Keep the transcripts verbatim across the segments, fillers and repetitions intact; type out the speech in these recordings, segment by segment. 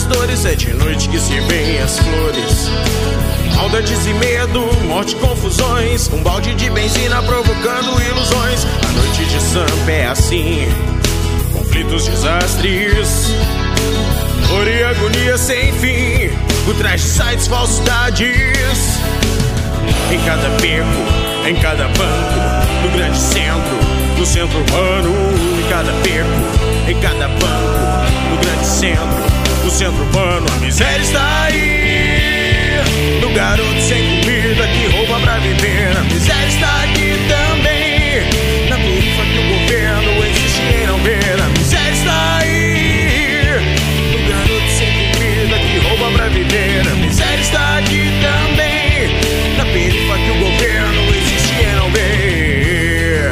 das dores, é de noite que se vêem as flores. Maldades e medo, morte e confusões, um balde de benzina provocando ilusões. A noite de Sampa é assim, conflitos, desastres, dor e agonia sem fim, por trás de sites, falsidades. Em cada beco, em cada banco, no grande centro, no centro urbano. Em cada beco, em cada banco, no grande centro, no centro urbano. A miséria está aí, no garoto sem comida que rouba pra viver. A miséria está aqui também, na tarifa que o governo insiste em não ver. A miséria está aí, no garoto sem comida que rouba pra viver. A miséria está aqui também, na perifa que o governo insiste em não ver.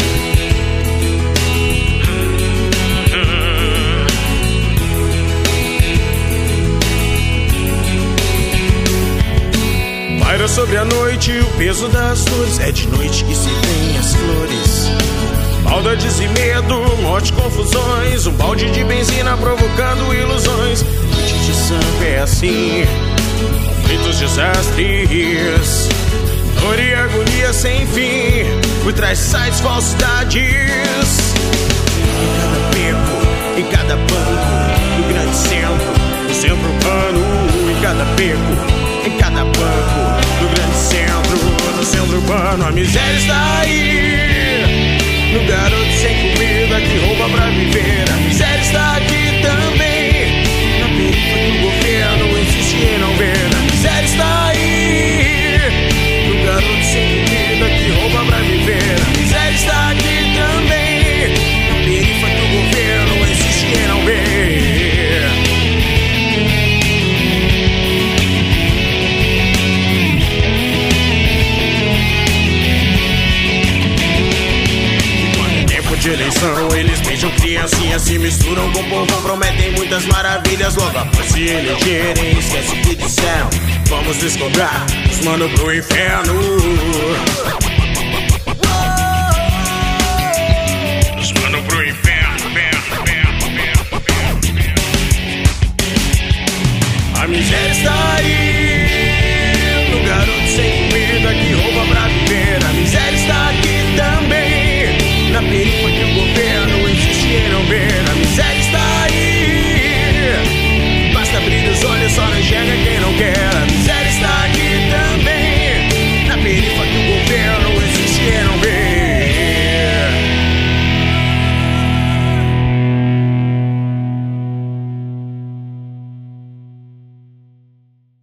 Paira sobre a noite o peso das dores, é de noite que se vêem as flores. Maldades e medo, morte e confusões, um balde de benzina provocando ilusões. Noite de Sampa é assim, conflitos, desastres, dor e agonia sem fim, por trás de sites, falsidades. Em cada beco, em cada banco, no grande centro, no centro urbano. Em cada beco, em cada banco, no grande centro, no centro urbano. A miséria está aí, no garoto sem comida que rouba pra viver. A miséria está aqui também, na perifa que o governo insiste em não ver. A miséria está aí, no garoto sem comida que rouba pra viver. A miséria está aqui também, na perifa que o governo insiste em não ver. De eleição, eles beijam criancinhas, se misturam com o povo, prometem muitas maravilhas. Logo após se elegerem, esquece o que disseram. Vamos descobrir os mano pro inferno.